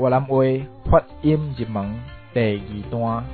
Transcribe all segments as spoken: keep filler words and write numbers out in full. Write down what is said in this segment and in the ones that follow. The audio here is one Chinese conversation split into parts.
越南话发音入门第二段。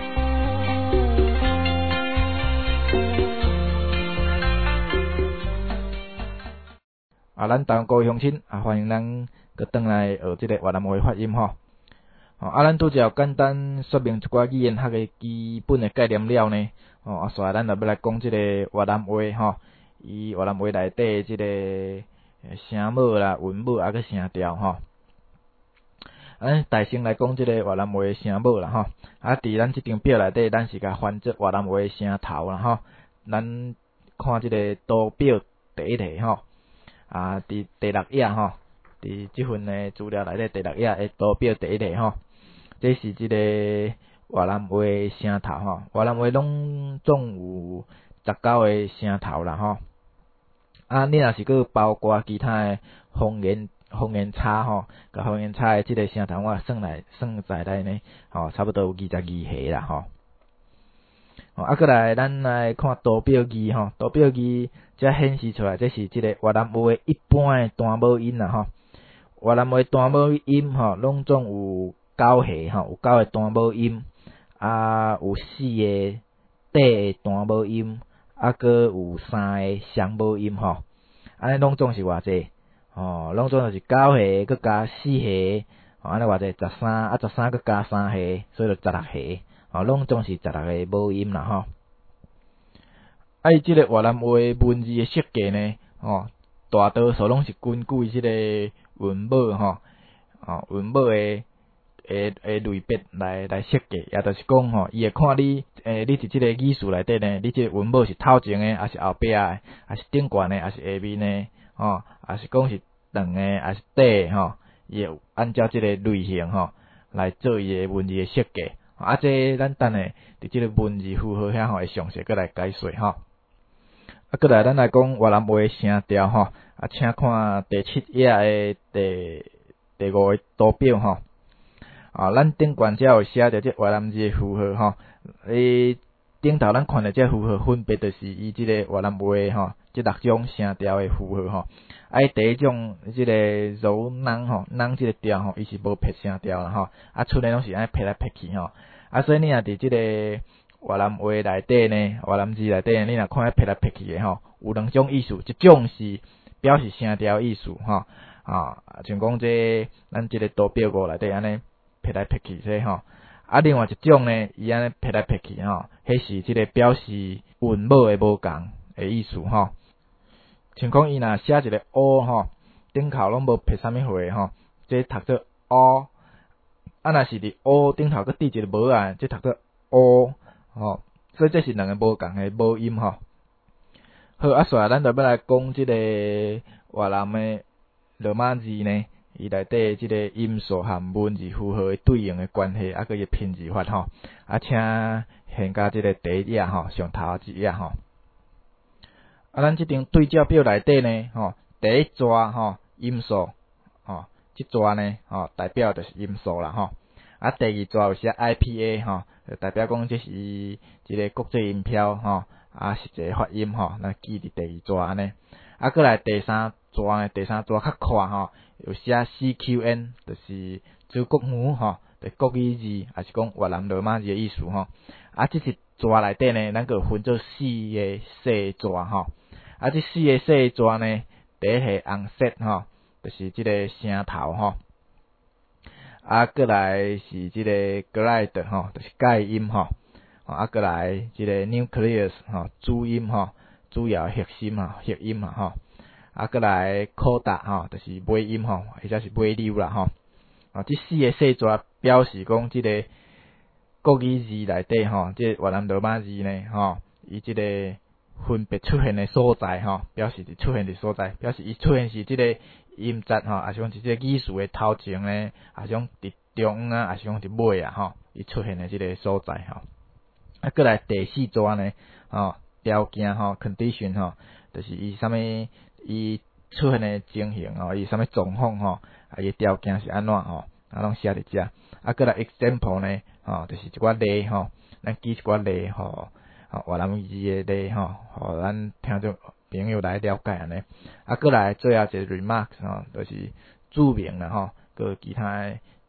啊，咱台湾各位乡亲啊，欢迎咱搁转来学即个越南话发音吼。哦，啊，咱拄则简单说明一寡语言学的基本的概念了呢。哦，啊，所以咱就要来讲即个越南话吼，伊越南话内底即个声母啦、韵母啊，佮声调吼。咱大先来讲即个越南话的声母啦吼。啊，伫咱即张表内底，咱是甲翻做越南话的声头啦吼。咱看即个图表第一题吼。啊，伫第六页吼，伫即份的资料内底第六页的图表第一题吼，这是即个越南话的声头吼。越南话拢总有十九个声头啦吼。啊，你若是佮包括其他的方言方言差吼，甲方言差的即个声头我算来算在内呢，吼，差不多有二十二个啦吼。哦，啊，过来咱来看图表二吼，图表二则显示出来，这是即个越南话一般的单母音啦吼。越南话单母音吼，拢总有九个吼，有九个单母音，啊，有四个底的单母音，啊，佮有三个双母音吼。安尼拢总是偌济？哦，拢总就是九个，佮加四个，哦，安尼偌济？十三，啊，十三佮加三个，所以就十六个。哦，拢总是十六个母音啦吼。啊，伊即个越南话文字的设计呢，哦，大多数拢是根据即个韵母吼，哦，韵母的诶诶类别来来设计，也就是讲吼，伊会看你诶，你伫即个语序内底呢，你即个韵母是头前的，还是后壁的，还是顶悬的，还是下面的，吼，还是讲是长的，还是短的吼，伊会按照即个类型吼来做伊的文字的设计。啊，这咱等下伫即个文字符号遐吼会详细过来解说吼。啊，过来咱来讲越南话的声调吼。啊，请看第七页的第第五个图表吼。啊，咱顶悬遮有写着即越南字的符号吼。诶，顶头咱看着即符号分别就是伊即个越南话吼，即六种声调的符号吼。啊，第一种即个柔囊吼，囊即个调吼，伊是无撇声调啦吼。啊，出来拢是安尼撇来撇去吼。啊，所以你若伫即个越南话内底呢，越南字内底呢，你若看撇来撇去的吼，有两种意思，一种是表示声调意思吼，啊，像讲这咱即个图表五内底安尼撇来撇去这吼，啊，另外一种呢，伊安尼撇来撇去吼，迄是即个表示韵母的无共的意思吼。像讲伊若写一个 O 吼，顶头拢无撇啥物货吼，这读做 O。啊，若是伫 O 顶头佫滴一个无啊，即读做 O 吼，所以这是两个无共的母音吼。好，啊，所以咱就要来讲即个越南的罗马字呢，伊内底即个音素和文字符号的对应的关系，啊，佮伊拼字法吼。啊，请现甲即个第一页吼，上头一页吼。啊，咱即张对照表内底呢，吼，第一抓吼音素吼。即抓呢，吼代表就是音素啦，吼。啊，第二抓有写 I P A 吼，就代表讲这是一个国际音标吼，啊实际发音吼，咱记伫第二抓安尼。啊，过来第三抓呢，第三抓较宽吼，有写 C Q N， 就是祖国母吼，就是国语字，还是讲越南罗马字的意思吼。啊，即是抓内底呢，咱个分做四个细抓吼。啊，即四个细抓呢，第一个红色吼。就是即个声头吼，啊，过来是即个 glide 吼，就是介音吼，啊，过来即个 nucleus 吼，主音吼，主要核心啊，核音啊吼，啊，过来 coda 吼，就是尾音吼，或者是尾溜啦吼，啊，即四个细节表示讲即个国语字内底吼，即越南罗马字呢吼，伊即个分别出现的所在吼，表示是出现的所在，表示伊出现是即个音节吼，还是讲是即个语序的头前呢，还是讲伫中啊，还是讲伫尾啊吼，伊出现的即个所在吼。啊，过来第四抓呢，吼条件吼 condition 吼，就是伊啥物伊出现的情形吼，伊啥物状况吼，啊伊条件是安怎吼，啊拢写伫遮。啊，过来 example 呢，吼就是一寡例吼，咱举一寡例吼。越南字的例吼，互咱听众朋友来了解安尼。啊，过来最后一个 remarks 吼，就是注明啦吼，佮其他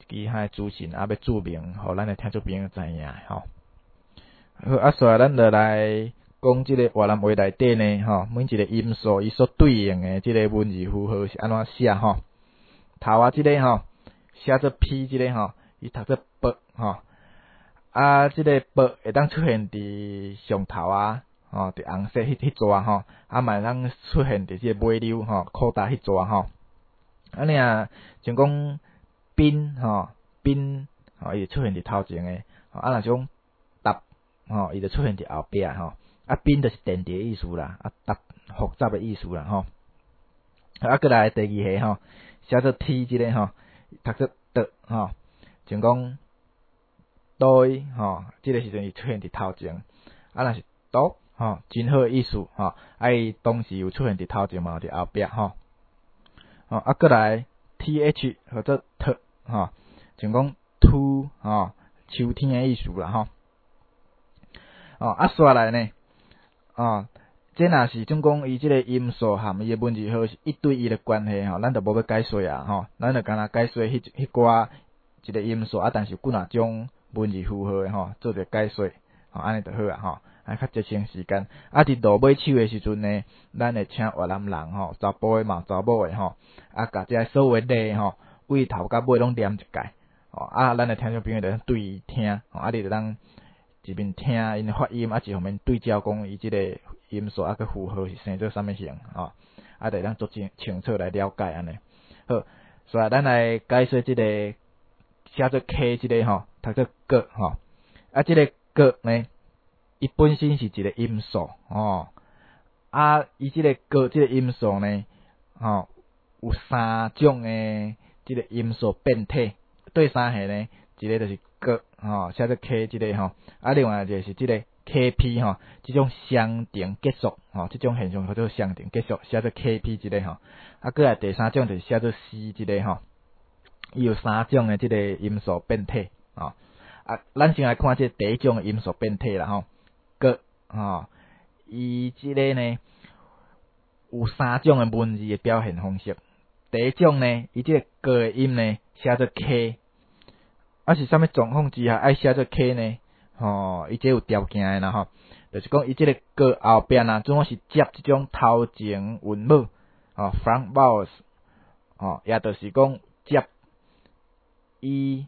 其他资讯啊要注明，互咱诶听众朋友知影吼。好，啊，所以咱就来讲即个越南话内底呢，吼，每一个音素伊所对应诶即个文字符号是安怎写吼？头啊，即个吼写做 P， 即个吼伊读做 B 吼，啊，即个 B 会当出现伫上头啊，吼，伫红色迄迄撮吼，啊，嘛会当出现伫即个尾溜吼，扩大迄撮吼。安尼啊，像讲宾吼，宾吼，伊出现伫头前诶，啊，若种答吼，伊就出现伫后壁吼。啊，宾就是电池意思啦，啊，答复杂诶意思啦吼。啊，过来第二下吼，写做 T 即个吼，读做的吼，像讲对吼，即个时阵伊出现伫头前，啊，若是多吼，真好意思吼，啊，伊同时有出现伫头前嘛，伫后壁吼。哦，啊，过来 T H 或者 T 吼，像讲 to 吼，秋天诶意思啦吼。哦，啊，刷来呢，哦，这若是总讲伊即个音素含伊诶文字号是一对一诶关系吼，咱就无要解说啊吼，咱就干若解说迄迄寡一个音素啊，但是有几若种文字符号诶吼，做者解说，吼，安尼就好啊吼，啊较节省时间。啊，伫落尾手诶时阵呢，咱会请越南人吼，查甫诶嘛，查某诶吼，啊，甲遮所有字吼，为头甲尾拢念一解，吼，啊，咱诶听众朋友就对伊听，吼，啊，你就当一面听因发音，啊，一方面对照讲伊即个音素啊个符号是生做啥物形，吼，啊，就当做清清楚来了解安尼。好，所以咱来解说即个写做 K 即个吼，读做个吼，啊，即个个呢，伊本身是一个音素吼，啊，伊即个个即个音素呢，吼，有三种诶即个音素变体，对三下呢，一个就是个吼，写做 K 即个吼，啊，另外就是即个 K P 吼，即种相乘结束吼，即种现象叫做相乘结束，写做 K P 即个吼，啊，过来第三种就是写做 C 即个吼，伊有三种诶即个音素变体吼，啊，咱先来看即第一种音素变体啦吼，个吼，伊即个呢有三种诶文字诶表现方式，第一种呢，伊即个个诶音呢写做 K。啊是啥物状况之下爱写做 K 呢？吼，伊这有条件诶啦吼，就是讲伊即个个后边啊，总是接即种头前韵母，吼 front vowels， 吼，也就是讲接 E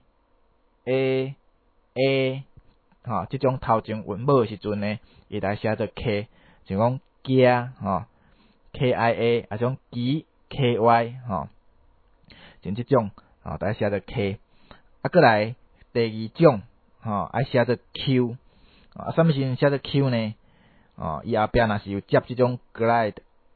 A A， 吼，即种头前韵母诶时阵呢，伊来写做 K， 像讲惊吼 K I A， 啊种奇 K Y 吼，像即种吼，来写做 K。啊，过来第二种，吼，爱写做 Q， 啊，啥物时阵写做 Q 呢？哦，伊后壁若是有接即种 glide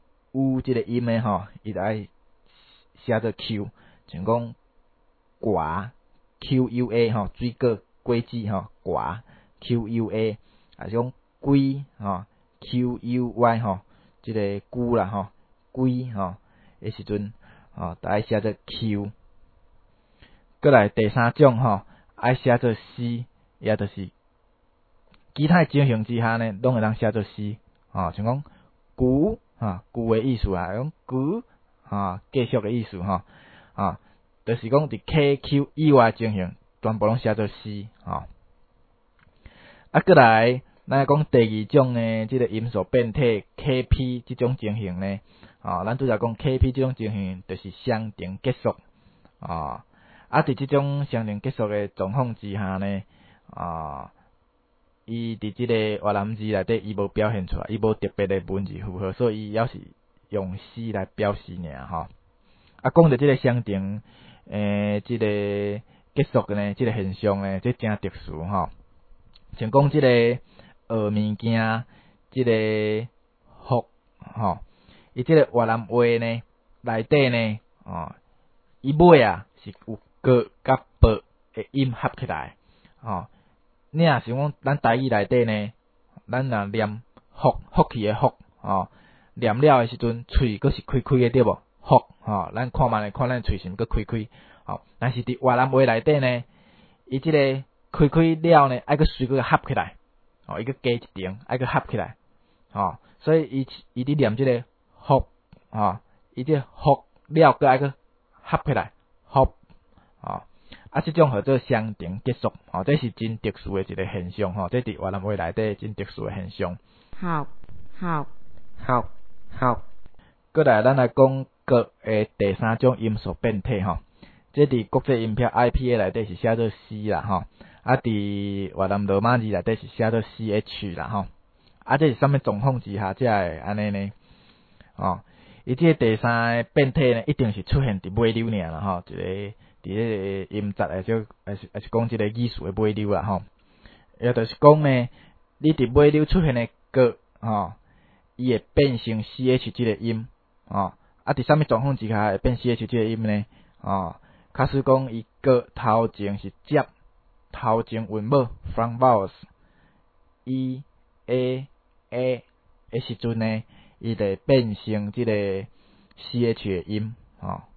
U 即个音诶吼，伊就爱写做 Q， 像讲寡 Q U A 吼，水果果子吼，寡 Q U A， 啊种龟吼 Q U Y 吼，即个龟啦吼，龟吼诶时阵，吼，就爱写做 Q。过来第三种吼，爱写做 C， 也就是其他情形之下呢，拢会当写做 C， 吼，像讲牛吼，牛诶意思啊，讲牛吼，继续诶意思吼，吼，就是讲伫 K Q 以外情形，全部拢写做 C， 吼。啊，过来咱讲第二种呢，即个音素变体 K P 即种情形呢，吼，咱拄则讲 K P 即种情形，就是相乘结束，吼。啊，伫即种相乘结束诶状况之下呢，啊，伊伫即个越南字内底，伊无表现出来，伊无特别诶文字符号，所以伊也是用 C 来表示尔吼。啊，讲到即个相乘诶，即个结束诶呢，即个现象呢，即真特殊吼。像讲即个学物件，即个福吼，伊即个越南话呢内底呢，哦，伊尾啊是有个甲啵诶音合起来，吼。你若想讲咱台语内底呢，咱若念福福气诶福，吼，念了诶时阵，喙阁是开开诶对无？福，吼，咱看觅看咱喙是毋阁开开，吼。但是伫越南话内底呢，伊即个开开了呢，爱阁随阁合起来，吼，伊阁加一层，爱阁合起来，吼。所以伊伊伫念即个福，吼，伊即个福了阁爱阁合起来，福。哦， 啊，即种叫做相停结束，吼，这是真特殊的一个现象，吼，这伫越南话内底真特殊的现象。 好，好， 好，好。过来，咱来讲国诶第三种音素变体，吼，这伫国际音标 I P A 内底是写做 C 啦，吼，啊，伫越南罗马字内底是写做 C H 啦，吼，啊，这是啥物状况之下才会安尼呢？哦，伊即个第三个变体呢，一定是出现伫尾流尔啦，吼，一个伫迄个音节诶，就还是还是讲即个语序诶尾流啦，吼，也就是讲呢，你伫尾流出现诶个，吼，伊会变成 C H 即个音，哦，啊，伫啥物状况之下会变 C H 即个音呢？哦，假使讲伊个头前是接头前韵母 front vowels E A A 诶时阵呢，伊就会变成即个 C H 诶音，吼、哦。